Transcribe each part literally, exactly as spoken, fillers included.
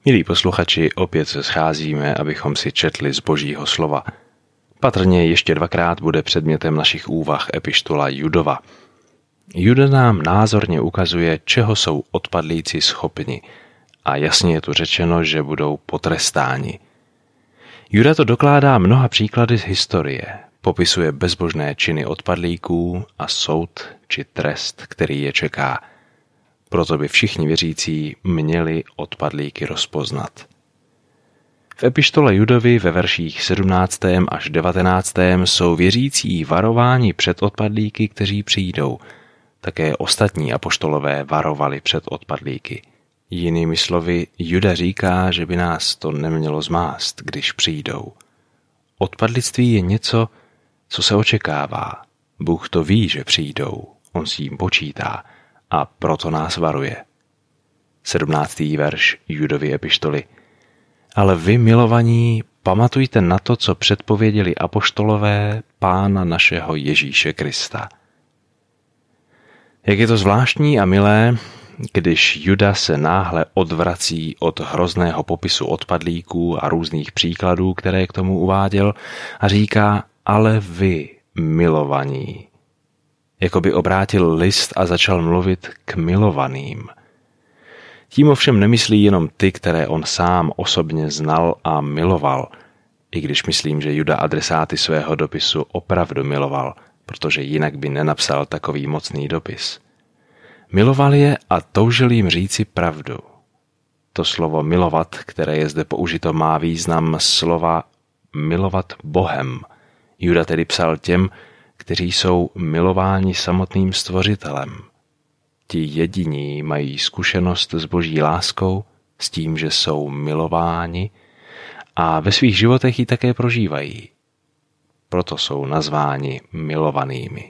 Milí posluchači, opět se scházíme, abychom si četli z Božího slova. Patrně ještě dvakrát bude předmětem našich úvah epištola Judova. Juda nám názorně ukazuje, čeho jsou odpadlíci schopni, a jasně je tu řečeno, že budou potrestáni. Juda to dokládá mnoha příklady z historie, popisuje bezbožné činy odpadlíků a soud či trest, který je čeká. Proto by všichni věřící měli odpadlíky rozpoznat. V epištole Judovi ve verších sedmnáctém až devatenáctém jsou věřící varováni před odpadlíky, kteří přijdou. Také ostatní apoštolové varovali před odpadlíky. Jinými slovy, Juda říká, že by nás to nemělo zmást, když přijdou. Odpadlictví je něco, co se očekává. Bůh to ví, že přijdou, on s tím počítá a proto nás varuje. sedmnáctý verš Judovy epištoly. Ale vy, milovaní, pamatujte na to, co předpověděli apoštolové Pána našeho Ježíše Krista. Jak je to zvláštní a milé, když Juda se náhle odvrací od hrozného popisu odpadlíků a různých příkladů, které k tomu uváděl, a říká, ale vy, milovaní. Jako by obrátil list a začal mluvit k milovaným. Tím ovšem nemyslí jenom ty, které on sám osobně znal a miloval, i když myslím, že Juda adresáty svého dopisu opravdu miloval, protože jinak by nenapsal takový mocný dopis. Miloval je a toužil jim říci pravdu. To slovo milovat, které je zde použito, má význam slova milovat Bohem. Juda tedy psal těm, kteří jsou milováni samotným Stvořitelem. Ti jediní mají zkušenost s Boží láskou, s tím, že jsou milováni a ve svých životech ji také prožívají. Proto jsou nazváni milovanými.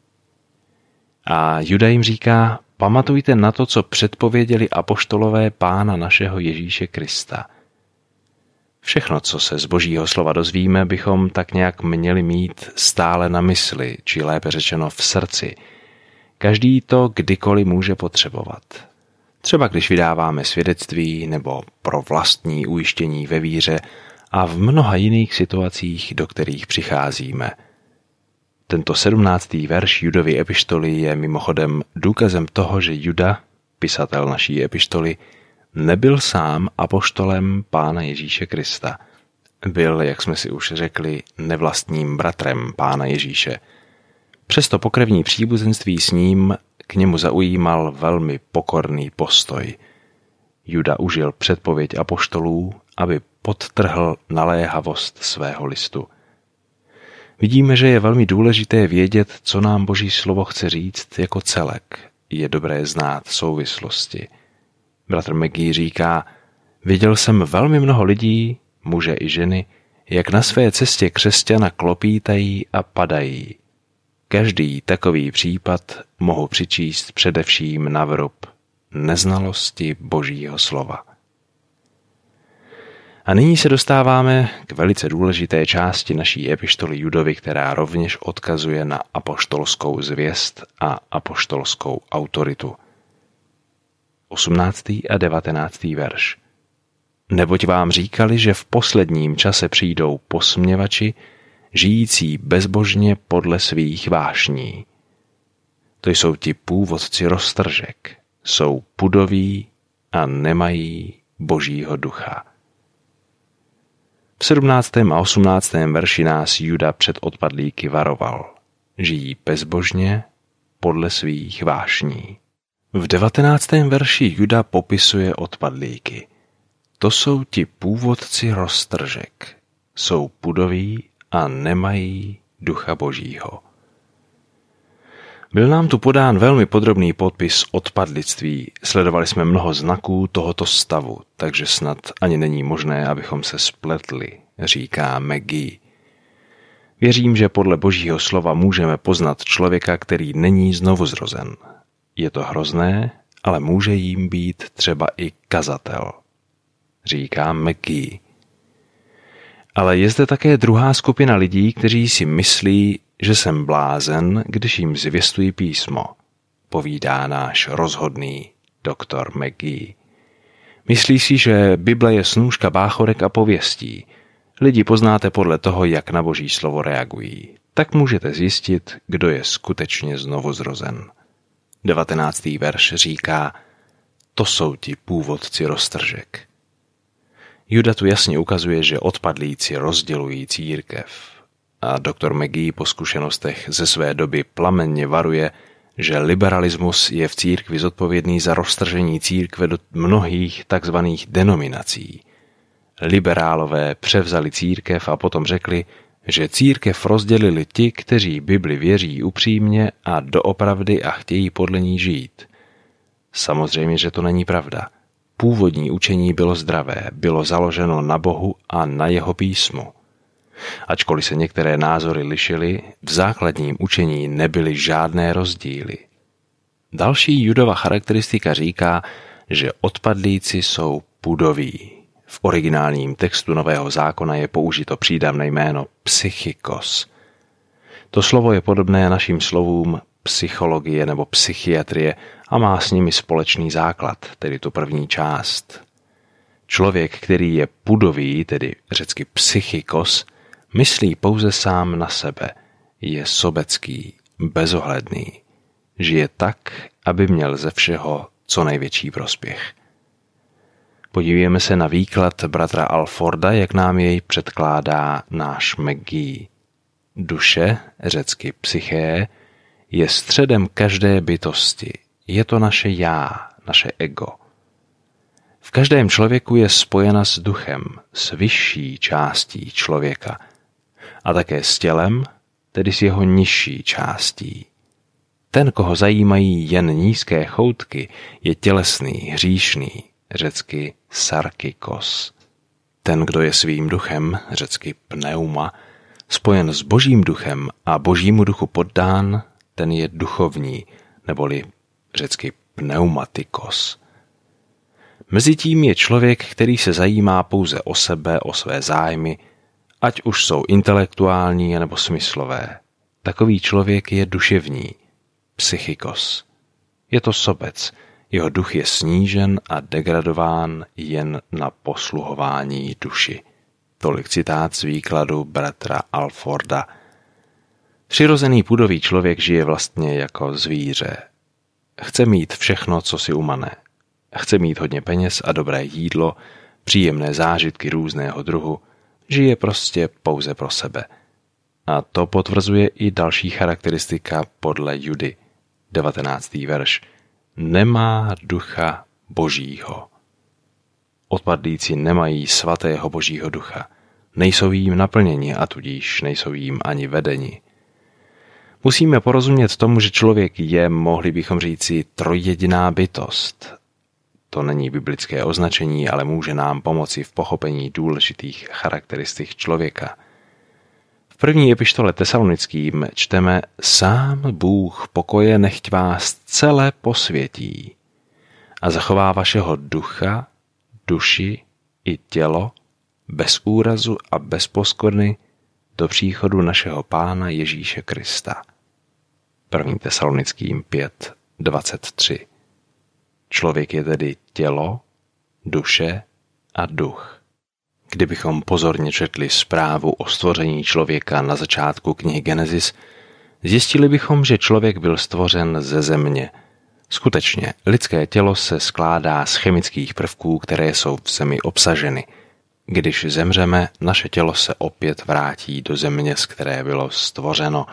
A Juda jim říká, pamatujte na to, co předpověděli apoštolové Pána našeho Ježíše Krista. Všechno, co se z Božího slova dozvíme, bychom tak nějak měli mít stále na mysli, či lépe řečeno v srdci. Každý to kdykoliv může potřebovat. Třeba když vydáváme svědectví nebo pro vlastní ujištění ve víře a v mnoha jiných situacích, do kterých přicházíme. Tento sedmnáctý verš Judovy epištoly je mimochodem důkazem toho, že Juda, pisatel naší epištoly, nebyl sám apoštolem Pána Ježíše Krista. Byl, jak jsme si už řekli, nevlastním bratrem Pána Ježíše. Přesto pokrevní příbuzenství s ním k němu zaujímal velmi pokorný postoj. Juda užil předpověď apoštolů, aby podtrhl naléhavost svého listu. Vidíme, že je velmi důležité vědět, co nám Boží slovo chce říct jako celek. Je dobré znát souvislosti. Bratr McGee říká, viděl jsem velmi mnoho lidí, muže i ženy, jak na své cestě křesťana klopítají a padají. Každý takový případ mohu přičíst především na vrub neznalosti Božího slova. A nyní se dostáváme k velice důležité části naší epištoly Judovi, která rovněž odkazuje na apoštolskou zvěst a apoštolskou autoritu. osmnáctý a devatenáctý verš. Neboť vám říkali, že v posledním čase přijdou posměvači, žijící bezbožně podle svých vášní. To jsou ti původci roztržek, jsou pudoví a nemají Božího ducha. V sedmnáctém a osmnáctém verši nás Juda před odpadlíky varoval. Žijí bezbožně podle svých vášní. V devatenáctém verši Juda popisuje odpadlíky. To jsou ti původci roztržek, jsou pudoví a nemají ducha Božího. Byl nám tu podán velmi podrobný podpis odpadlictví. Sledovali jsme mnoho znaků tohoto stavu, takže snad ani není možné, abychom se spletli, říká McGee. Věřím, že podle Božího slova můžeme poznat člověka, který není znovuzrozen. Je to hrozné, ale může jím být třeba i kazatel, říká McGee. Ale je zde také druhá skupina lidí, kteří si myslí, že jsem blázen, když jim zvěstuji písmo, povídá náš rozhodný doktor McGee. Myslí si, že Bible je snůška báchorek a pověstí. Lidi poznáte podle toho, jak na Boží slovo reagují. Tak můžete zjistit, kdo je skutečně znovuzrozen. devatenáctý verš říká: to jsou ti původci roztržek. Juda tu jasně ukazuje, že odpadlíci rozdělují církev. A doktor McGee po zkušenostech ze své doby plamenně varuje, že liberalismus je v církvi zodpovědný za roztržení církve do mnohých takzvaných denominací. Liberálové převzali církev a potom řekli, že církev rozdělili ti, kteří Bibli věří upřímně a doopravdy a chtějí podle ní žít. Samozřejmě, že to není pravda. Původní učení bylo zdravé, bylo založeno na Bohu a na jeho písmu. Ačkoliv se některé názory lišily, v základním učení nebyly žádné rozdíly. Další Judova charakteristika říká, že odpadlíci jsou pudoví. V originálním textu Nového zákona je použito přídavné jméno psychikos. To slovo je podobné našim slovům psychologie nebo psychiatrie a má s nimi společný základ, tedy tu první část. Člověk, který je pudový, tedy řecky psychikos, myslí pouze sám na sebe, je sobecký, bezohledný, žije tak, aby měl ze všeho co největší prospěch. Podívejme se na výklad bratra Alforda, jak nám jej předkládá náš McGee. Duše, řecky psyché, je středem každé bytosti. Je to naše já, naše ego. V každém člověku je spojena s duchem, s vyšší částí člověka a také s tělem, tedy s jeho nižší částí. Ten, koho zajímají jen nízké choutky, je tělesný, hříšný, řecky sarkikos. Ten, kdo je svým duchem, řecky pneuma, spojen s Božím duchem a Božímu duchu poddán, ten je duchovní, neboli řecky pneumatikos. Mezitím je člověk, který se zajímá pouze o sebe, o své zájmy, ať už jsou intelektuální nebo smyslové. Takový člověk je duševní, psychikos. Je to sobec, jeho duch je snížen a degradován jen na posluhování duši. Tolik citát z výkladu bratra Alforda. Přirozený pudový člověk žije vlastně jako zvíře. Chce mít všechno, co si umane. Chce mít hodně peněz a dobré jídlo, příjemné zážitky různého druhu, žije prostě pouze pro sebe. A to potvrzuje i další charakteristika podle Judy. devatenáctý verš. Nemá ducha Božího. Odpadlíci nemají svatého Božího ducha. Nejsou jím naplněni a tudíž nejsou jím ani vedeni. Musíme porozumět tomu, že člověk je, mohli bychom říci, trojjediná bytost. To není biblické označení, ale může nám pomoci v pochopení důležitých charakteristik člověka. V první epištole Tesalonickým čteme: Sám Bůh pokoje nechť vás celé posvětí a zachová vašeho ducha, duši i tělo bez úrazu a bez poskvrny do příchodu našeho Pána Ježíše Krista. první Tesalonickým pět dvacet tři. Člověk je tedy tělo, duše a duch. Kdybychom pozorně četli zprávu o stvoření člověka na začátku knihy Genesis, zjistili bychom, že člověk byl stvořen ze země. Skutečně, lidské tělo se skládá z chemických prvků, které jsou v zemi obsaženy. Když zemřeme, naše tělo se opět vrátí do země, z které bylo stvořeno.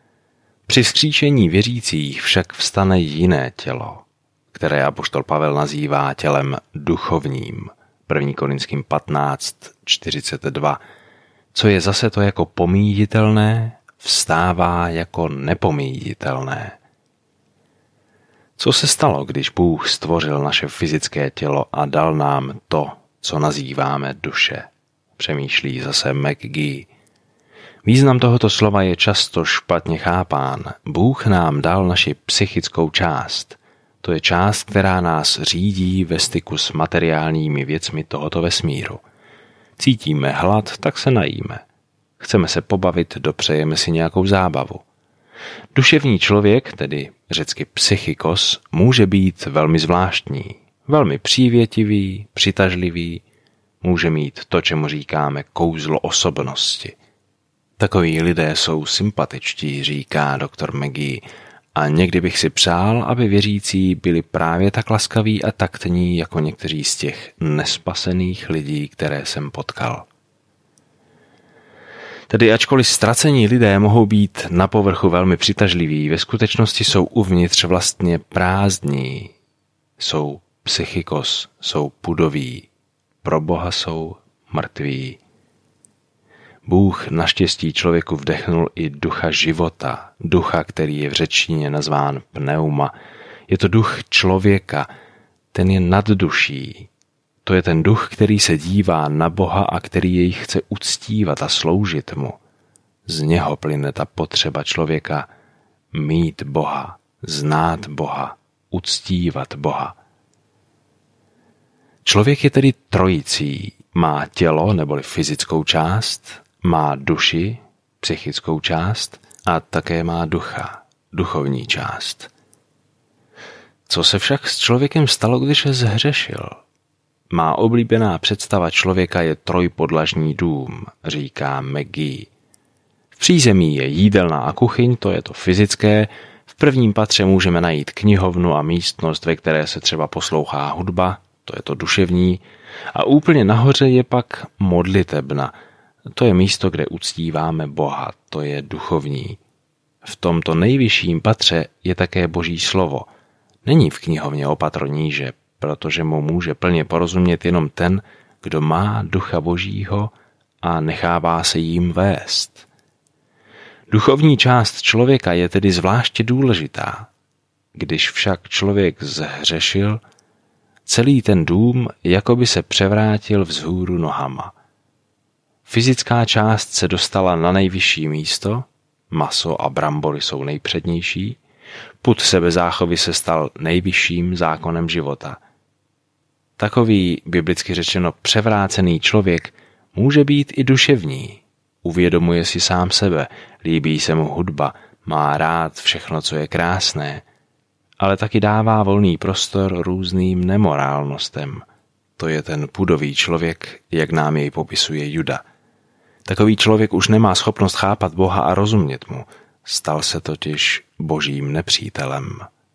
Při vzkříšení věřících však vstane jiné tělo, které apoštol Pavel nazývá tělem duchovním. první Korinským patnáct čtyřicet dva. Co je zase to jako pomíjitelné, vstává jako nepomíjitelné. Co se stalo, když Bůh stvořil naše fyzické tělo a dal nám to, co nazýváme duše? Přemýšlí zase McGee. Význam tohoto slova je často špatně chápán. Bůh nám dal naši psychickou část. To je část, která nás řídí ve styku s materiálními věcmi tohoto vesmíru. Cítíme hlad, tak se najíme. Chceme se pobavit, dopřejeme si nějakou zábavu. Duševní člověk, tedy řecky psychikos, může být velmi zvláštní, velmi přívětivý, přitažlivý, může mít to, čemu říkáme kouzlo osobnosti. Takoví lidé jsou sympatičtí, říká doktor McGee, a někdy bych si přál, aby věřící byli právě tak laskaví a taktní jako někteří z těch nespasených lidí, které jsem potkal. Tedy ačkoliv ztracení lidé mohou být na povrchu velmi přitažliví, ve skutečnosti jsou uvnitř vlastně prázdní, jsou psychikos, jsou pudoví, pro Boha jsou mrtví. Bůh naštěstí člověku vdechnul i ducha života, ducha, který je v řečtině nazván pneuma. Je to duch člověka, ten je nad duší. To je ten duch, který se dívá na Boha a který jej chce uctívat a sloužit mu. Z něho plyne ta potřeba člověka mít Boha, znát Boha, uctívat Boha. Člověk je tedy trojicí, má tělo neboli fyzickou část, má duši, psychickou část a také má ducha, duchovní část. Co se však s člověkem stalo, když zhřešil? Má oblíbená představa člověka je trojpodlažní dům, říká McGee. V přízemí je jídelna a kuchyň, to je to fyzické, v prvním patře můžeme najít knihovnu a místnost, ve které se třeba poslouchá hudba, to je to duševní, a úplně nahoře je pak modlitebna, to je místo, kde uctíváme Boha, to je duchovní. V tomto nejvyšším patře je také Boží slovo. Není v knihovně o patro níže, protože mu může plně porozumět jenom ten, kdo má ducha Božího a nechává se jím vést. Duchovní část člověka je tedy zvláště důležitá. Když však člověk zhřešil, celý ten dům jakoby se převrátil vzhůru nohama. Fyzická část se dostala na nejvyšší místo, maso a brambory jsou nejpřednější, pud sebezáchovy se stal nejvyšším zákonem života. Takový, biblicky řečeno, převrácený člověk může být i duševní. Uvědomuje si sám sebe, líbí se mu hudba, má rád všechno, co je krásné, ale taky dává volný prostor různým nemorálnostem. To je ten pudový člověk, jak nám jej popisuje Juda. Takový člověk už nemá schopnost chápat Boha a rozumět mu, stal se totiž Božím nepřítelem.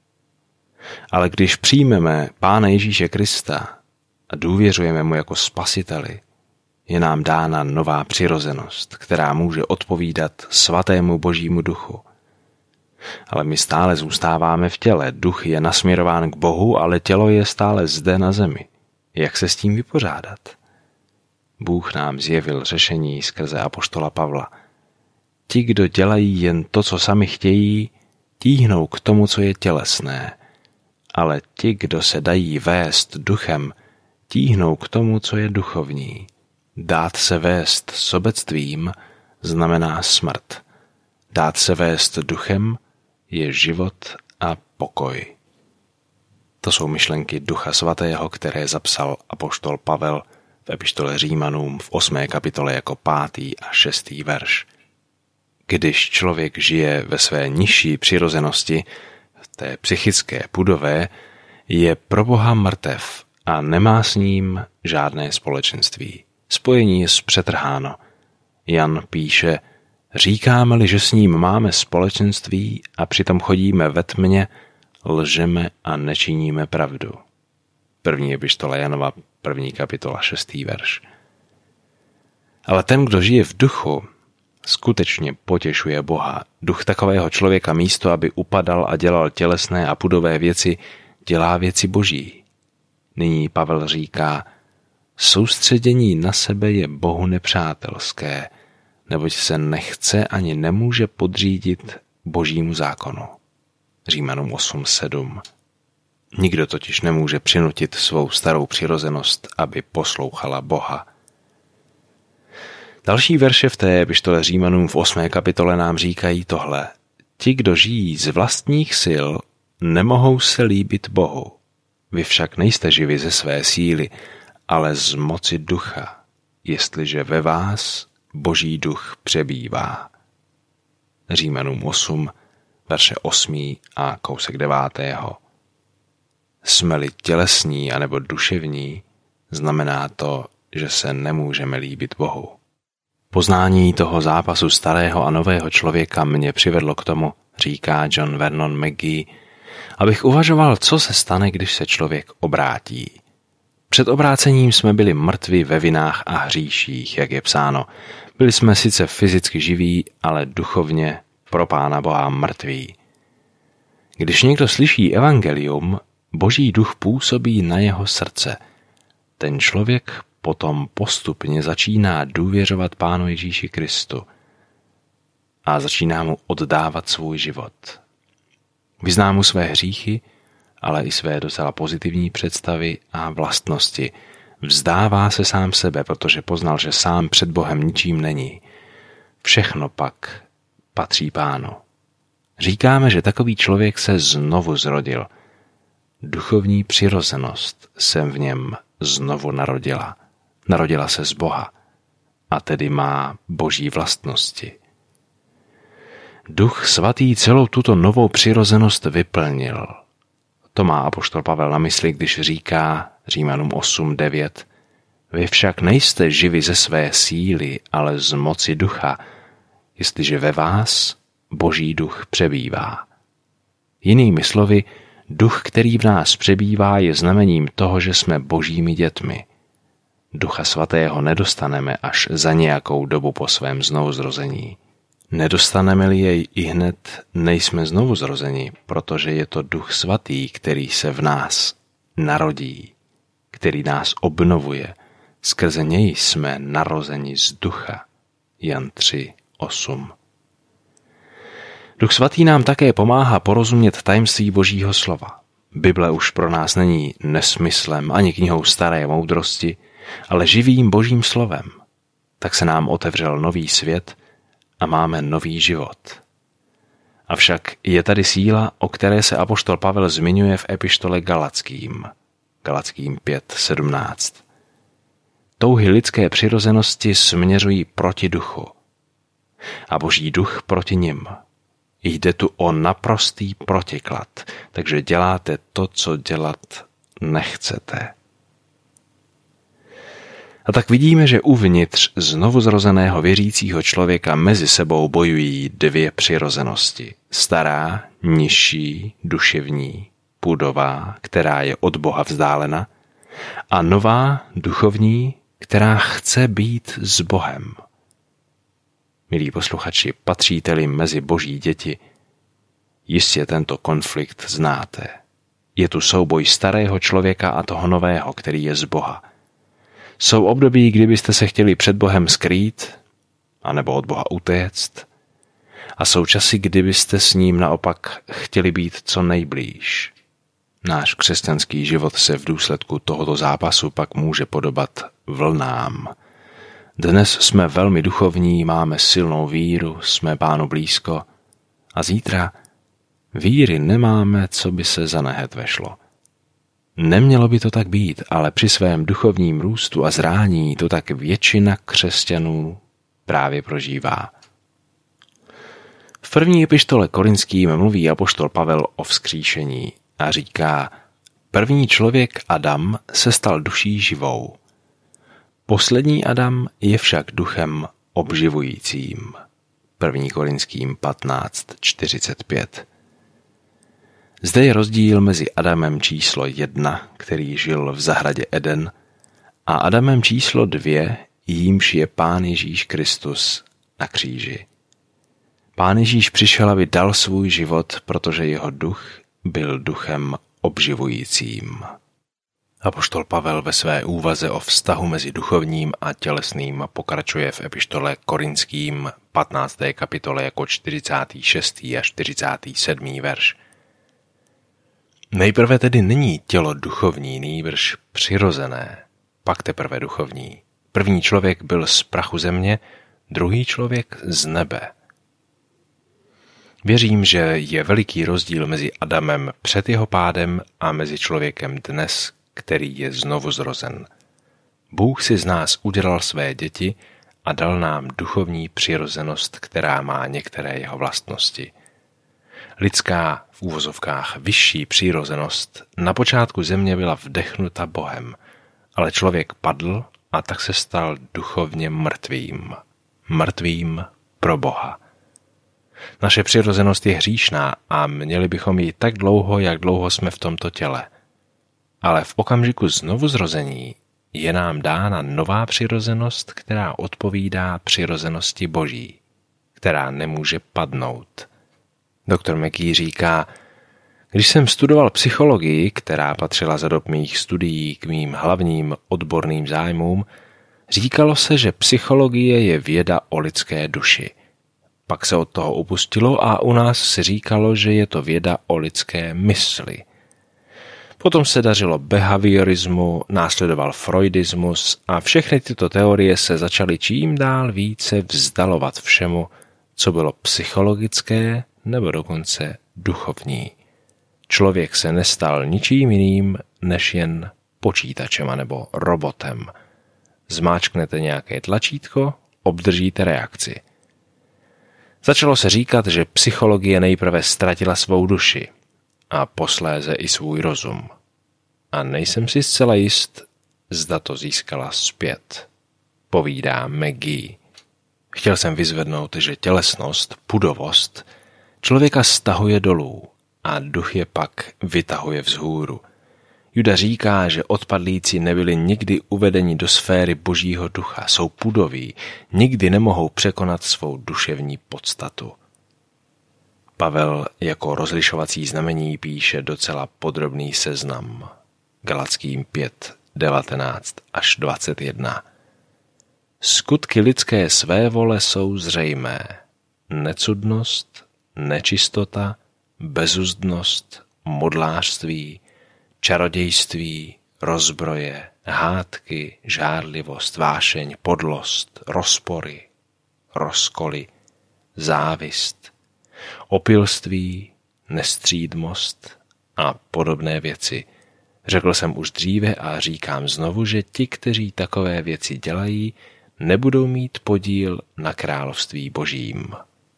Ale když přijmeme Pána Ježíše Krista a důvěřujeme mu jako spasiteli, je nám dána nová přirozenost, která může odpovídat svatému Božímu duchu. Ale my stále zůstáváme v těle, duch je nasměrován k Bohu, ale tělo je stále zde na zemi. Jak se s tím vypořádat? Bůh nám zjevil řešení skrze apoštola Pavla. Ti, kdo dělají jen to, co sami chtějí, tíhnou k tomu, co je tělesné, ale ti, kdo se dají vést duchem, tíhnou k tomu, co je duchovní. Dát se vést sobectvím znamená smrt. Dát se vést duchem je život a pokoj. To jsou myšlenky Ducha Svatého, které zapsal apoštol Pavel v epištole Římanům v osmé kapitole jako pátý a šestý verš. Když člověk žije ve své nižší přirozenosti, v té psychické pudové, je pro Boha mrtev a nemá s ním žádné společenství. Spojení je zpřetrháno. Jan píše, říkáme-li, že s ním máme společenství a přitom chodíme ve tmě, lžeme a nečiníme pravdu. První epištola Janova, první kapitola, šestý verš. Ale ten, kdo žije v duchu, skutečně potěšuje Boha. Duch takového člověka místo, aby upadal a dělal tělesné a pudové věci, dělá věci Boží. Nyní Pavel říká, soustředění na sebe je Bohu nepřátelské, neboť se nechce ani nemůže podřídit Božímu zákonu. Římanům osm sedm. Nikdo totiž nemůže přinutit svou starou přirozenost, aby poslouchala Boha. Další verše v té epištole Římanům v osmé kapitole nám říkají tohle. Ti, kdo žijí z vlastních sil, nemohou se líbit Bohu. Vy však nejste živi ze své síly, ale z moci ducha, jestliže ve vás Boží duch přebývá. Římanům osm, verše osmý a kousek devátého. jsme-li tělesní anebo duševní, znamená to, že se nemůžeme líbit Bohu. Poznání toho zápasu starého a nového člověka mě přivedlo k tomu, říká John Vernon McGee, abych uvažoval, co se stane, když se člověk obrátí. Před obrácením jsme byli mrtví ve vinách a hříších, jak je psáno. Byli jsme sice fyzicky živí, ale duchovně pro Pána Boha mrtví. Když někdo slyší evangelium, Boží duch působí na jeho srdce. Ten člověk potom postupně začíná důvěřovat Pánu Ježíši Kristu a začíná mu oddávat svůj život. Vyzná mu své hříchy, ale i své docela pozitivní představy a vlastnosti. Vzdává se sám sebe, protože poznal, že sám před Bohem ničím není. Všechno pak patří Pánu. Říkáme, že takový člověk se znovu zrodil. Duchovní přirozenost se v něm znovu narodila. Narodila se z Boha a tedy má boží vlastnosti. Duch svatý celou tuto novou přirozenost vyplnil. To má apoštol Pavel na mysli, když říká Římanům osm devět: Vy však nejste živi ze své síly, ale z moci ducha, jestliže ve vás Boží duch přebývá. Jinými slovy, duch, který v nás přebývá, je znamením toho, že jsme Božími dětmi. Ducha svatého nedostaneme až za nějakou dobu po svém znovuzrození. Nedostaneme-li jej ihned, nejsme znovuzrozeni, protože je to Duch svatý, který se v nás narodí, který nás obnovuje. Skrze něj jsme narozeni z ducha. Jan tři osm. Duch svatý nám také pomáhá porozumět tajemství Božího slova. Bible už pro nás není nesmyslem ani knihou staré moudrosti, ale živým Božím slovem. Tak se nám otevřel nový svět a máme nový život. Avšak je tady síla, o které se apoštol Pavel zmiňuje v epištole Galackým. Galackým pět sedmnáct. Touhy lidské přirozenosti směřují proti duchu a Boží duch proti nim. Jde tu o naprostý protiklad, takže děláte to, co dělat nechcete. A tak vidíme, že uvnitř znovuzrozeného věřícího člověka mezi sebou bojují dvě přirozenosti. Stará, nižší, duševní, půdová, která je od Boha vzdálena, a nová, duchovní, která chce být s Bohem. Milí posluchači, patříte-li mezi Boží děti, jistě tento konflikt znáte. Je tu souboj starého člověka a toho nového, který je z Boha. Jsou období, kdybyste se chtěli před Bohem skrýt, anebo od Boha utéct, a jsou časy, kdybyste s ním naopak chtěli být co nejblíž. Náš křesťanský život se v důsledku tohoto zápasu pak může podobat vlnám. Dnes jsme velmi duchovní, máme silnou víru, jsme Pánu blízko, a zítra víry nemáme, co by se za nehet vešlo. Nemělo by to tak být, ale při svém duchovním růstu a zrání to tak většina křesťanů právě prožívá. V první epištole Korinským mluví apoštol Pavel o vzkříšení a říká: První člověk Adam se stal duší živou. Poslední Adam je však duchem obživujícím. první Korinským patnáct čtyřicet pět. Zde je rozdíl mezi Adamem číslo jedna, který žil v zahradě Eden, a Adamem číslo dvě, jímž je Pán Ježíš Kristus na kříži. Pán Ježíš přišel, aby dal svůj život, protože jeho duch byl duchem obživujícím. Apoštol Pavel ve své úvaze o vztahu mezi duchovním a tělesným pokračuje v epištole Korinským patnácté kapitole jako čtyřicátý šestý a čtyřicátý sedmý verš. Nejprve tedy není tělo duchovní, nýbrž přirozené, pak teprve duchovní. První člověk byl z prachu země, druhý člověk z nebe. Věřím, že je veliký rozdíl mezi Adamem před jeho pádem a mezi člověkem dnes, který je znovu zrozen. Bůh si z nás udělal své děti a dal nám duchovní přirozenost, která má některé jeho vlastnosti. Lidská v úvozovkách vyšší přirozenost na počátku země byla vdechnuta Bohem, ale člověk padl a tak se stal duchovně mrtvým. Mrtvým pro Boha. Naše přirozenost je hříšná a měli bychom ji tak dlouho, jak dlouho jsme v tomto těle. Ale v okamžiku znovuzrození je nám dána nová přirozenost, která odpovídá přirozenosti Boží, která nemůže padnout. Doktor McGee říká, když jsem studoval psychologii, která patřila za dob mých studií k mým hlavním odborným zájmům, říkalo se, že psychologie je věda o lidské duši. Pak se od toho upustilo a u nás se říkalo, že je to věda o lidské mysli. Potom se dařilo behaviorismu, následoval freudismus a všechny tyto teorie se začaly čím dál více vzdalovat všemu, co bylo psychologické nebo dokonce duchovní. Člověk se nestal ničím jiným než jen počítačem nebo robotem. Zmáčknete nějaké tlačítko, obdržíte reakci. Začalo se říkat, že psychologie nejprve ztratila svou duši a posléze i svůj rozum. A nejsem si zcela jist, zda to získala zpět, povídá McGee. Chtěl jsem vyzvednout, že tělesnost, pudovost, člověka stahuje dolů a duch je pak vytahuje vzhůru. Juda říká, že odpadlíci nebyli nikdy uvedeni do sféry Božího ducha, jsou pudoví, nikdy nemohou překonat svou duševní podstatu. Pavel jako rozlišovací znamení píše docela podrobný seznam. Galackým pět, devatenáct až dvacet jedna. Skutky lidské svévole jsou zřejmé. Necudnost, nečistota, bezuzdnost, modlářství, čarodějství, rozbroje, hádky, žárlivost, vášeň, podlost, rozpory, rozkoly, závist, opilství, nestřídmost a podobné věci. Řekl jsem už dříve a říkám znovu, že ti, kteří takové věci dělají, nebudou mít podíl na království Božím.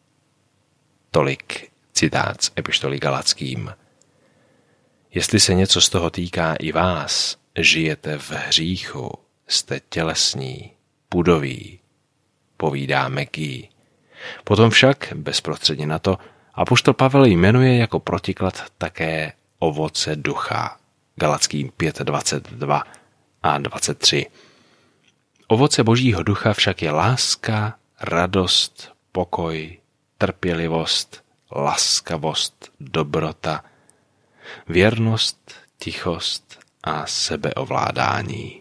Tolik citát z epištoly Galackým. Jestli se něco z toho týká i vás, žijete v hříchu, jste tělesní, pudoví, povídá McGee. Potom však, bezprostředně na to, apoštol Pavel jmenuje jako protiklad také ovoce ducha. Galackým pět, dvacet dva a dvacet tři. Ovoce Božího ducha však je láska, radost, pokoj, trpělivost, laskavost, dobrota, věrnost, tichost a sebeovládání.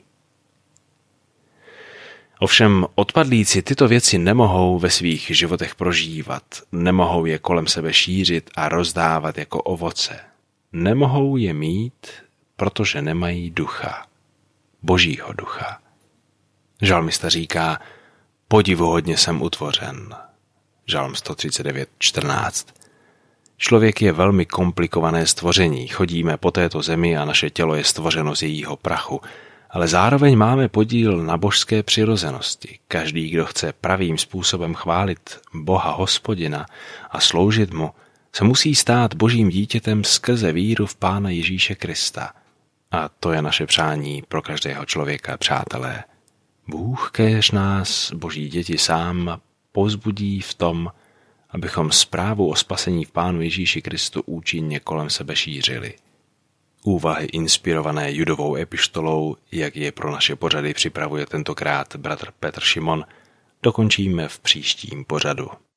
Ovšem odpadlíci tyto věci nemohou ve svých životech prožívat, nemohou je kolem sebe šířit a rozdávat jako ovoce. Nemohou je mít, protože nemají ducha, Božího ducha. Žalmista říká, podivuhodně jsem utvořen. Žalm sto třicet devět, čtrnáct. Člověk je velmi komplikované stvoření, chodíme po této zemi a naše tělo je stvořeno z jejího prachu, ale zároveň máme podíl na božské přirozenosti. Každý, kdo chce pravým způsobem chválit Boha Hospodina a sloužit mu, se musí stát Božím dítětem skrze víru v Pána Ježíše Krista. A to je naše přání pro každého člověka, přátelé. Bůh kéž nás, Boží děti, sám povzbudí v tom, abychom zprávu o spasení v Pánu Ježíši Kristu účinně kolem sebe šířili. Úvahy inspirované Judovou epištolou, jak je pro naše pořady připravuje tentokrát bratr Petr Šimon, dokončíme v příštím pořadu.